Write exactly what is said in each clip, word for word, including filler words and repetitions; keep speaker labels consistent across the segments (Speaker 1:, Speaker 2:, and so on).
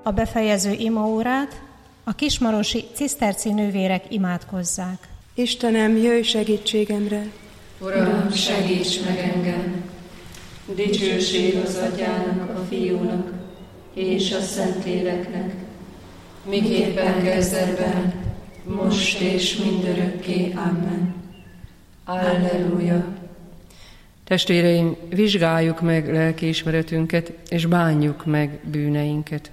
Speaker 1: a befejező imaórát, a kismarosi ciszterci nővérek imádkozzák.
Speaker 2: Istenem, jöjj segítségemre!
Speaker 3: Uram, segíts meg engem! Dicsőség az Atyának, a Fiúnak és a Szentléleknek, miképpen kezdetben, most és mindörökké. Amen. Alleluja!
Speaker 4: Testvéreim, vizsgáljuk meg lelkiismeretünket, és bánjuk meg bűneinket.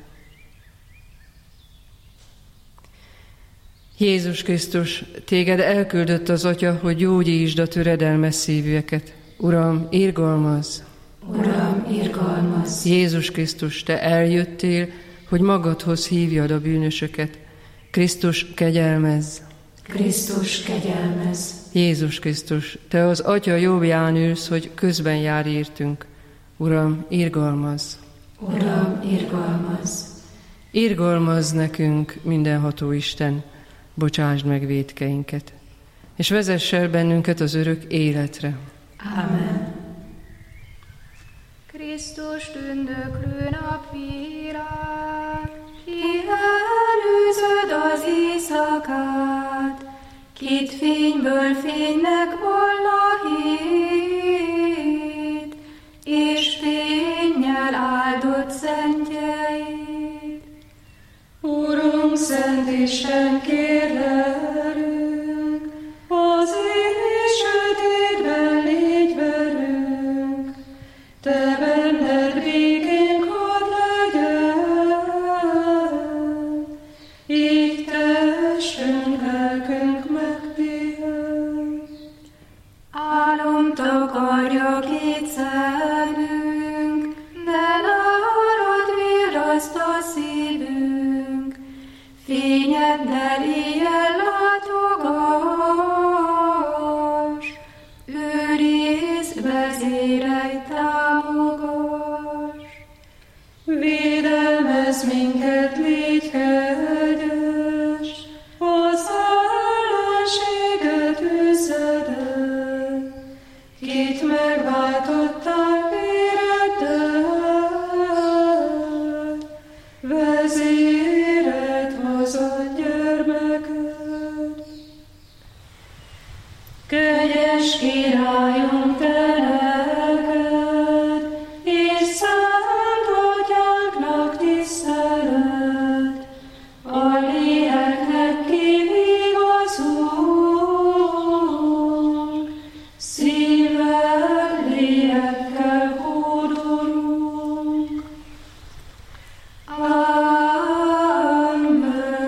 Speaker 4: Jézus Krisztus, téged elküldött az Atya, hogy gyógyítsd a töredelmes szívűeket. Uram, irgalmazz!
Speaker 3: Uram, irgalmazz!
Speaker 4: Jézus Krisztus, te eljöttél, hogy magadhoz hívjad a bűnösöket. Krisztus, kegyelmezz!
Speaker 3: Krisztus, kegyelmezz!
Speaker 4: Jézus Krisztus, te az Atya jobbján ülsz, hogy közben jár értünk. Uram, irgalmazz!
Speaker 3: Uram, irgalmazz!
Speaker 4: Irgalmazz nekünk, mindenható Isten, bocsásd meg vétkeinket, és vezess el bennünket az örök életre.
Speaker 3: Amen.
Speaker 5: Krisztus tündöklő napvilág, ki előzöd az éjszakát, kit fényből fénynek volna hét, és fénnyel áldott szentjeid.
Speaker 6: Urunk, Szent Isten, kérlelünk, az éjs sötétben légy velünk, te benned békénk hadd legyen, így testünk, lelkünk megpihen.
Speaker 5: Álom takarja két szemünk, de nárad virraszt a szívünk, fényeddel éjjel látogass, őrizd, vezérelj, támogass.
Speaker 6: Védelmezz minket, légy kegyes, az ellenséget üzed el, kit megváltottál véreddel, vezéred hozad gyermeked. Kegyes Királyunk, te lelked, és szent Atyánknak tisztelet, a léleknek kivigazul, szívvel, lélekkel hódolunk. Amen.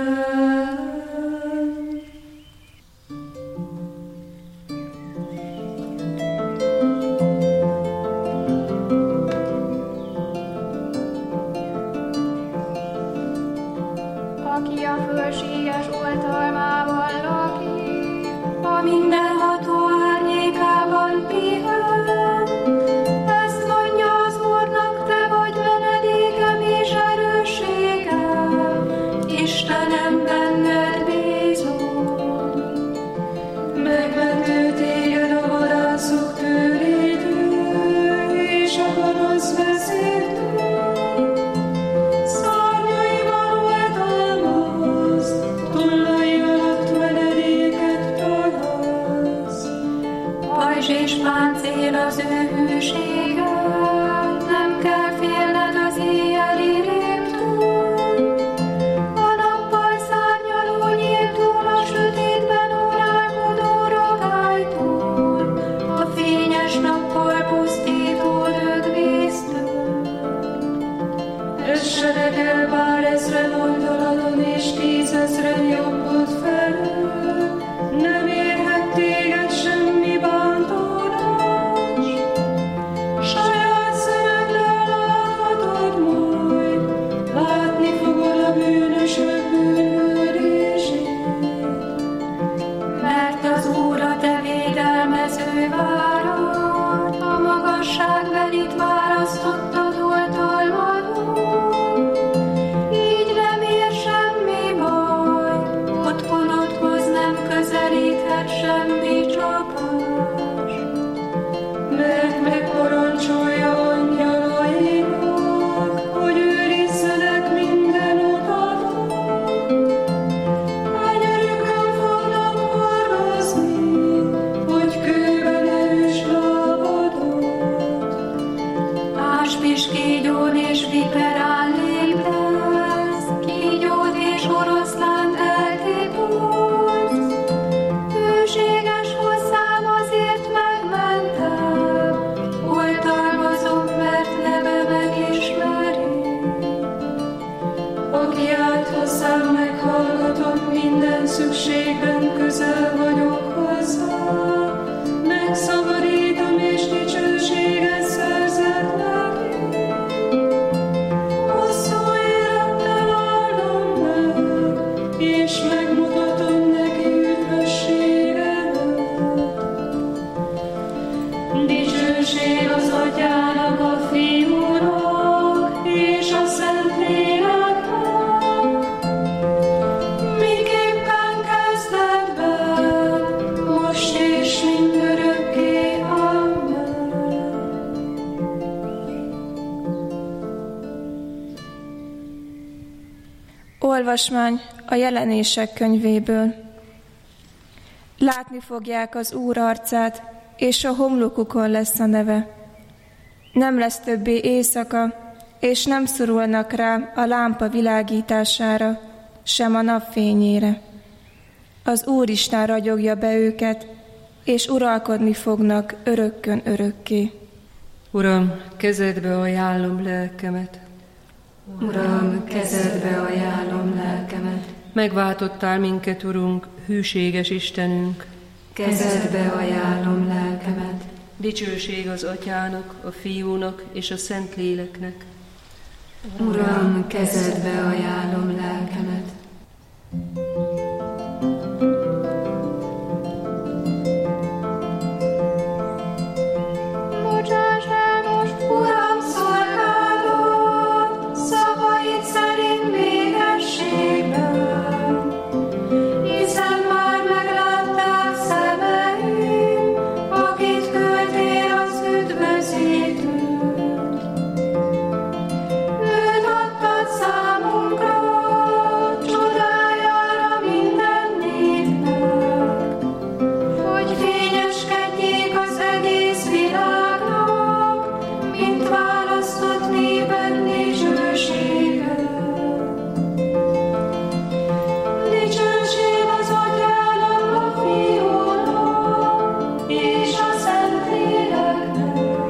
Speaker 5: Aki a fölséges oltalmában lakik, a mindenható árnyékában pihen. Ezt mondja az Úrnak, te vagy menedékem és erősségem, Istenem, benned bízom.
Speaker 6: Megmentő téged a vadászok tőlétől, és a gonosz vezértől. Szárnyaival oltalmaz, tollai alatt menedéket találsz.
Speaker 5: Pajzs és páncél az ő hűsége, nem kell félned az éjjeli rémtől. A nappal szárnyaló nyíltól, a sötétben uralkodó rogálytól, a fényes nappal pusztító dögvésztől.
Speaker 6: Essenek el bár ezren oldaladon, és tízezren jobbod felől, nem érhet téged semmi bántódás. Saját szemeddel láthatod majd, látni fogod a bűnösök bűnhődését.
Speaker 5: Mert az Úr a te védelmező várad, a magasságbelit választottad oltalmadon. Így nem ér semmi baj, otthonodhoz nem közelíthet
Speaker 6: szükségben közel vagyok hozzá, megszabadítom és dicsőséget szerzek neki. Hosszú élettel áldom meg, és megmutatom neki üdvösségemet. Dicsőség az Atyának, a Fiúnak és a Szentléleknek, miképpen kezdetben, most és mindörökké. Amen.
Speaker 7: Olvasmány a Jelenések könyvéből. Látni fogják az Úr arcát, és a homlokukon lesz a neve. Nem lesz többé éjszaka, és nem szorulnak rá a lámpa világítására, sem a napfényére. Az Úristen ragyogja be őket, és uralkodni fognak örökkön örökké.
Speaker 4: Uram, kezedbe ajánlom lelkemet.
Speaker 3: Uram, kezedbe ajánlom lelkemet.
Speaker 4: Megváltottál minket, Urunk, hűséges Istenünk.
Speaker 3: Kezedbe ajánlom lelkemet.
Speaker 4: Dicsőség az Atyának, a Fiúnak és a Szentléleknek.
Speaker 3: Uram, kezedbe ajánlom lelkemet.
Speaker 5: Bocsáss el most, Uram, szolgálod, szavaid szerint békességben, hiszen már meglátták szemeim, akit küldtél az üdvözítőt. Őt adtad számunkra, csodájára minden népnek, hogy fényeskedjék az egész világnak, mint választott népen dicsősége. Dicsőség az Atyának, a Fiúnak és a Szentléleknek,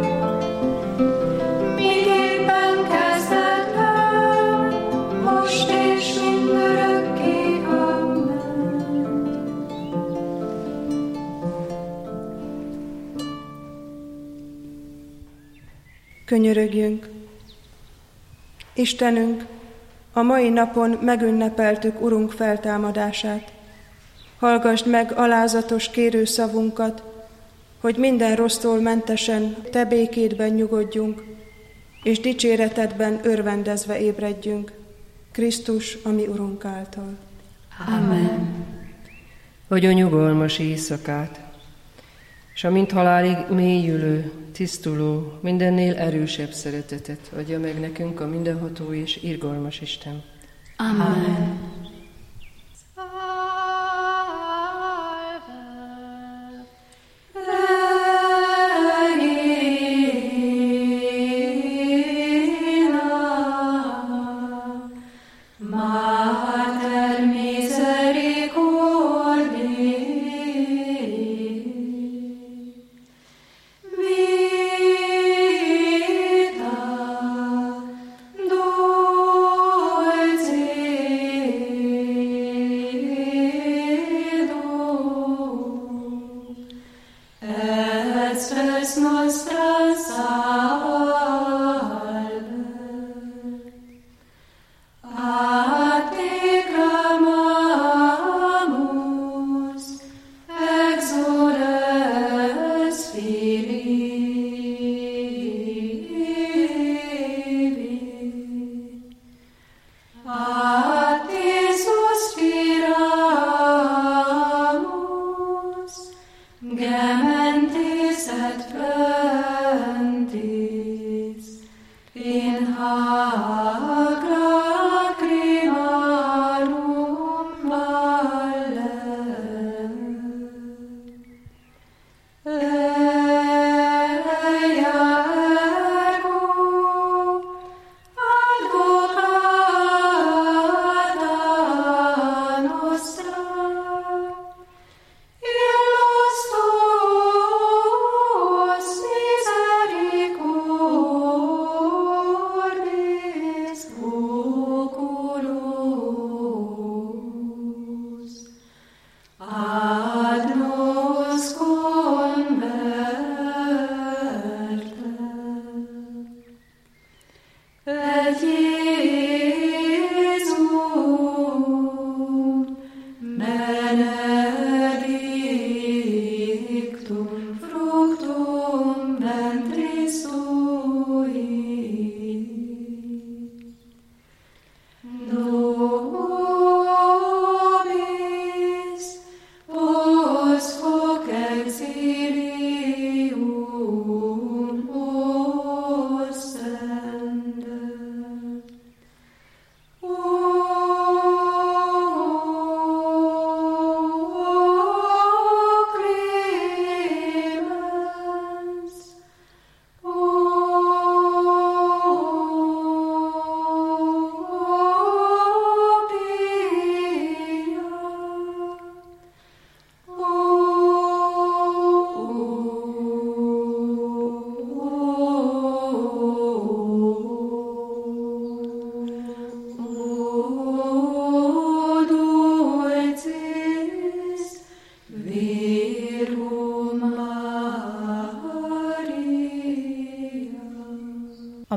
Speaker 5: miképpen kezdetben, most és mindörökké. Amen.
Speaker 2: Könyörögjünk! Istenünk, a mai napon megünnepeltük Urunk feltámadását. Hallgasd meg alázatos kérőszavunkat, hogy minden rossztól mentesen Te békédben nyugodjunk, és dicséretedben örvendezve ébredjünk. Krisztus, a mi Urunk által.
Speaker 3: Amen.
Speaker 4: Adj a nyugalmas éjszakát, és a mint halálig mélyülő, tisztuló, mindennél erősebb szeretetet adja meg nekünk a mindenható és irgalmas Isten.
Speaker 3: Amen.
Speaker 5: Mater misericordiae, vita dulcis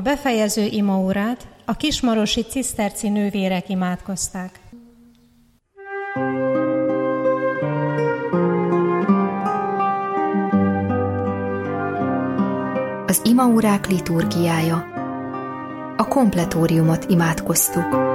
Speaker 1: befejező imaórát a kismarosi ciszterci nővérek imádkozták.
Speaker 8: Az imaórák liturgiája. A kompletóriumot imádkoztuk.